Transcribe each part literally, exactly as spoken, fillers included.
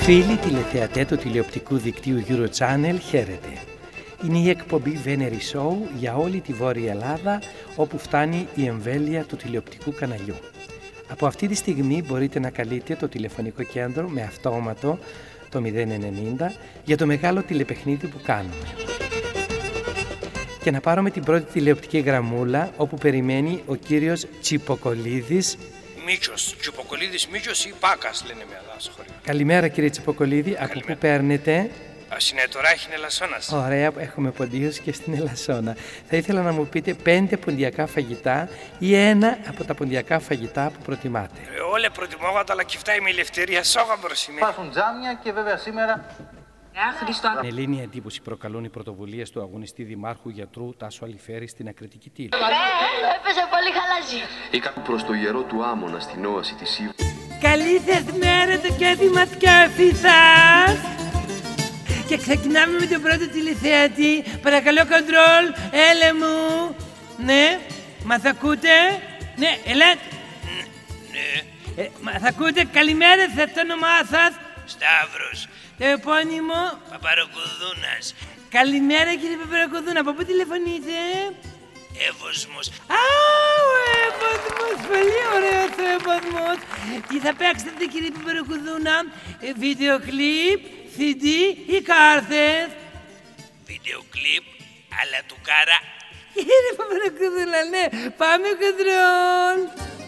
Φίλοι τηλεθεατέ του τηλεοπτικού δικτύου Eurochannel, χαίρετε. Είναι η εκπομπή Venery Show για όλη τη Βόρεια Ελλάδα, όπου φτάνει η εμβέλεια του τηλεοπτικού καναλιού. Από αυτή τη στιγμή μπορείτε να καλείτε το τηλεφωνικό κέντρο με αυτόματο το μηδέν ενενήντα για το μεγάλο τηλεπαιχνίδι που κάνουμε. Και να πάρουμε την πρώτη τηλεοπτική γραμμούλα, όπου περιμένει ο κύριος Τσιποκολίδης. Μίτσος, Τσιποκολίδης Μίτσος ή Πάκας λένε με εδώ στο χωριό. Καλημέρα κύριε Τσιποκολίδη, από πού παίρνετε? Ασυνετορά έχει Ελασσόνας. Ωραία, έχουμε ποντίους και στην Ελασσόνα. Θα ήθελα να μου πείτε πέντε ποντιακά φαγητά ή ένα από τα ποντιακά φαγητά που προτιμάτε. Ε, όλα προτιμώγονται, αλλά και αυτά είμαι ελευθερία σόγα μπροσιμένη. Υπάρχουν τζάμια και βέβαια σήμερα. Με Ελλήνια εντύπωση προκαλούν οι πρωτοβουλίες του αγωνιστή δημάρχου γιατρού Τάσου Αλιφέρη στην Ακριτική Τήλη. Ε, έπεσε πολύ χαλαζί. Είχα προς το ιερό του Άμμονα στην όαση της Ήβου. Καλή σας μέρα το κέφι κέφι σας. Και ξεκινάμε με τον πρώτο τηλεθεατή. Παρακαλώ, κοντρόλ, έλε μου. Ναι, μας ακούτε? Ναι, ελάτε. Ναι. Ε, μας ακούτε? Καλημέρα σας, το όνομά σας? Σταύρος. Το επώνυμο? Παπαροκουδούνας. Καλημέρα κύριε Παπαροκουδούνα, από πού τηλεφωνείτε? Εύωσμος. Α, ο Εύωσμος, πολύ ωραίος ο Εύωσμος. Τι θα παίξετε κύριε Παπαροκουδούνα? Ε, βίντεο κλιπ, σι ντι ή κάρτες? Βίντεο κλιπ, αλλά του κάρα. Κύριε Παπαροκουδούνα, ναι, πάμε κοντρόλ.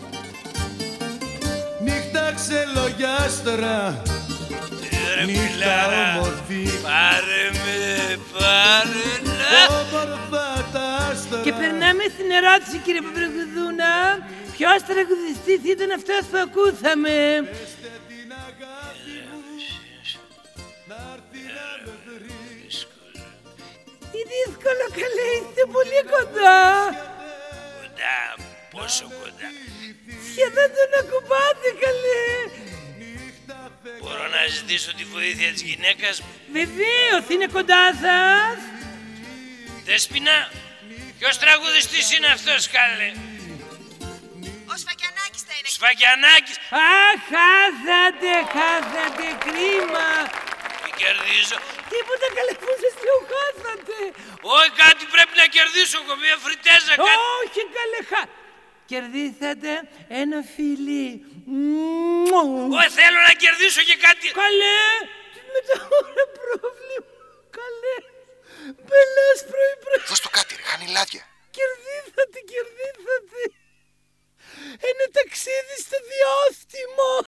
Νύχτα ξελογιάστρα, νύχτα όμορφη, Πάρε με, πάρε να. Και περνάμε στην ερώτηση κύριε Παπαροκουδούνα. Ποιος τραγουδιστής ήταν αυτός που ακούσαμε? Τι δύσκολο, καλέ, είστε πολύ κοντά. Κοντά, πόσο κοντά? Σχεδόν τον ακουμπάτε, καλέ. Μπορώ να ζητήσω τη βοήθεια της γυναίκας? Βεβαίως, είναι κοντά σας. Δέσποινα, ποιος τραγουδιστής είναι αυτός, καλέ? Ο Σφακιανάκης θα είναι. Σφακιανάκης. Α, χάσατε, χάσατε, κρίμα. Τι κερδίζω? Τίποτα, καλέ, που σας λέω, χάσατε. Όχι, κάτι πρέπει να κερδίσω εγώ, μια φριτέζα, κάτι. Όχι, καλέ, χα... Κερδίσατε ένα φιλί. Όχι, θέλω να κερδίσω και κάτι. Καλέ, τι με τα ώρα πρόβλημα. Καλέ, πελάς πρωί πρωί. δώσ' το κάτι ρε, χανιλάδια. Κερδίσατε, κερδίσατε. Ένα ταξίδι στο διάστημα.